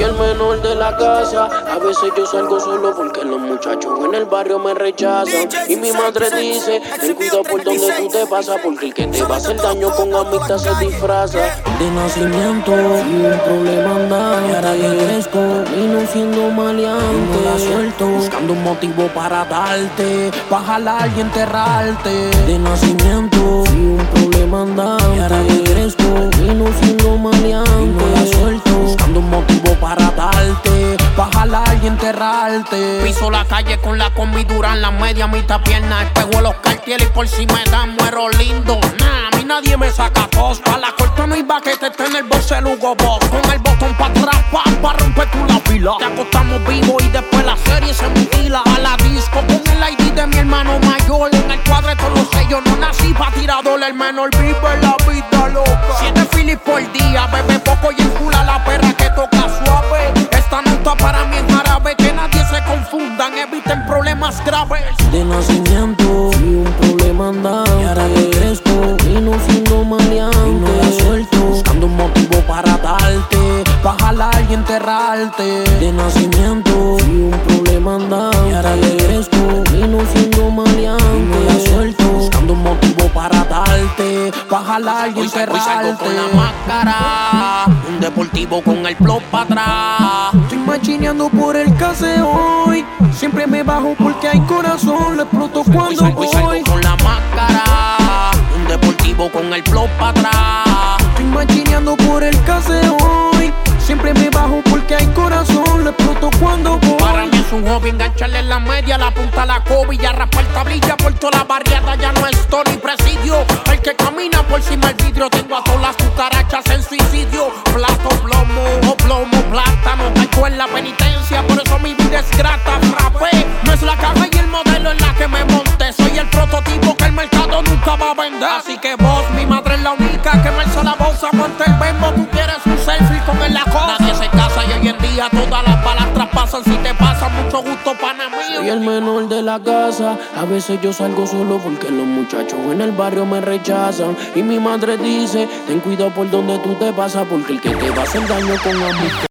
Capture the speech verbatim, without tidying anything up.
Soy el menor de la casa, a veces yo salgo solo porque los muchachos en el barrio me rechazan. Y mi madre dice, ten cuidado por donde tú te pasas, porque el que te va a hacer daño con amistad se disfraza. De nacimiento y un problema andaba, y ahora yo crezco, vino siendo maleante. No la suelto, buscando un motivo para darte, pa' jalar y enterrarte. De nacimiento y un problema andaba, y ahora yo crezco, vino siendo maleante. No la suelto, buscando un motivo para darte, pa' jalar y enterrarte. Piso la calle con la comidura en la media mitad pierna, espejo los cartieles y por si me dan muero lindo. Nah, a mí nadie me saca tos, pa' la corta no hay baquete, está en el box el Hugo Boss. Con el botón pa' atrás, pa', pa' romper tú la fila. Te acostamos vivo y después la serie se mutila. A la disco con el I D de mi hermano mayor, en el cuadre todos los sellos. No nací pa' tirador, el menor vive la vida loca. Siete filis por día, bebe poco y encula la perra que toca suave. Esta nota para mí es jarabe, que nadie se confundan, eviten problemas graves. De nacimiento y un problema andaba, y ahora que crezco, vino siendo maleante. Y no la suelto, buscando un motivo para darte, pa' jalar y enterrarte. De nacimiento y un problema andaba, y ahora que crezco, vino siendo maleante. Y no la suelto, buscando un motivo para darte, pa' jalar y Hoy enterrarte. Hoy salgo con la máscara, un deportivo con el plot para atrás. Estoy machineando por el caseo hoy, siempre me bajo porque hay corazón, lo exploto cuando Hoy salgo, voy. hoy salgo con la máscara, un deportivo con el plot para atrás. Estoy machineando por el caseo hoy, siempre me bajo porque hay corazón, lo exploto cuando voy. Para mí es un hobby engancharle en la media, la punta a la cobilla, raspar tablilla por toda la barriada, ya no es Tony Presidio. El que camina por encima del vidrio, tengo a todas las cucarachas en suicidio. Plato, plomo, o plomo, plátano, caigo en la penitencia, por eso mi vida es grata. Frappé, no es la caja y el modelo en la que me monté, soy el prototipo que el mercado nunca va a vender. Así que vos, mi madre es la única que me alza la voz, aguanta el bembo, tú quieres un selfie con él la cosa. Nadie se casa y hoy en día todas las balas traspasan, si te pasa mucho gusto pana mío. Soy el menor de la casa, a veces yo salgo solo porque los muchachos en el barrio me rechazan. Y mi madre dice, ten cuidado por donde tú te pasas, porque el que te va a hacer daño con amistad